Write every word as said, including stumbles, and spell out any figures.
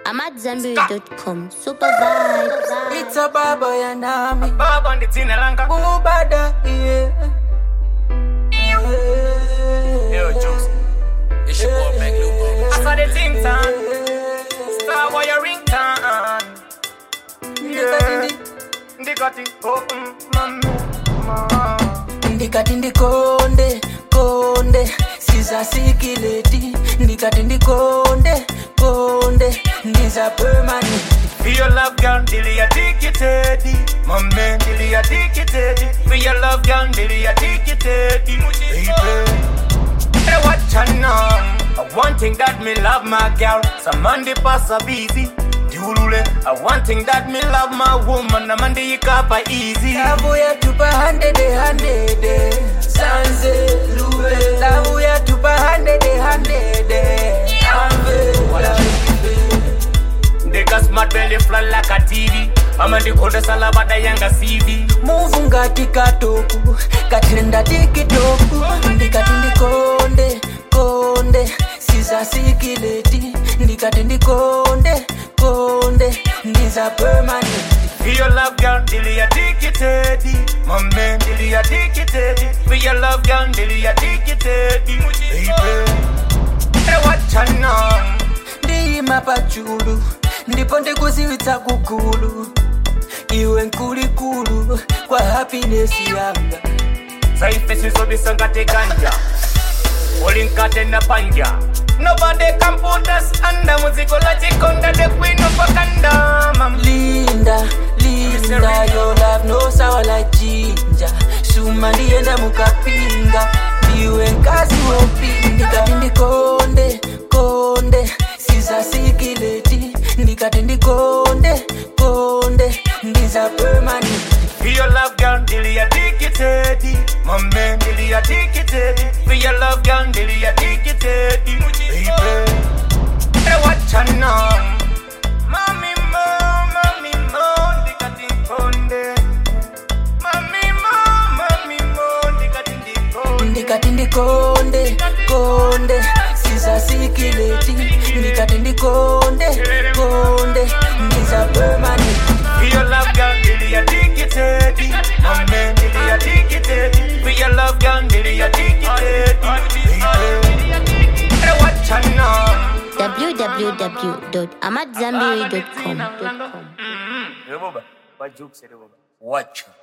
I'm at Zambiri dot com. Super vibes. It's a baba ya nami. Baba ndi dzina langa. Ubada, yeah. Yo, Jokes. It's your boy, Mac Lupo. I saw the ting time. Star boy, your ringtone. Yeah. Ndikati, oh, mm, mama. Ndikati ndikonde, konde. Siza sikileti. Ndikati ndikonde, konde. Ndiza permanent. For your love, girl, till you addicted. My man, till you addicted. For your love, girl, till you addicted. Baby, hey, watch her now. One thing that me love my girl. Some man they pass a busy. Diulule. One thing that me love my woman. A man they kapa easy. Lavu ya tupa handede handede. Sanze luwe. Lavu ya tupa handede handede. Ambe. Nigga smart belly fly like a T V. Ama ndikonde salabada yanga C V. Move ngati katoku. Katenda tikitoku. Ndikati ndikonde, konde. Siza sikileti. Ndikati ndikonde, konde. Ndiza permanent. For your love, girl, till you addicted. My man, till you addicted. For your love, girl, till you addicted. Baby, hey, watch her now. Ndima pachulu. Ndipo ndikuziwitsa kukulu. Iwe nkulikulu. Kwa happiness yanga. Saife sisobisa ngate ganja. Olinkate na panja. Nobody can put us under. Muziko la chikonda, the queen of Wakanda, mam. Linda, Linda, your love no sour like ginger. Suma ndienda mukapinga. Iwe nkasi wopi. Ndikati ndikonde, konde. Siza sikileti. Ndikati ndikonde, konde. Ndiza permanent. For your love, girl, till you addicted. My man, till you addicted. For your love, girl, till you addicted. Baby, hey, watch her now. Mami mo, mami mo, ndikati konde. Mami mo, mami mo, ndikati ndikonde. Ndikati ndikonde, konde. Siza sikileti. Ndikati ndikonde, konde. Ndiza permanent. For your love, girl, till you addicted. My man, till you addicted. For your love, girl, till you addicted. Baby, hey, watch her now. w w w dot amat zambiri dot com. Watch.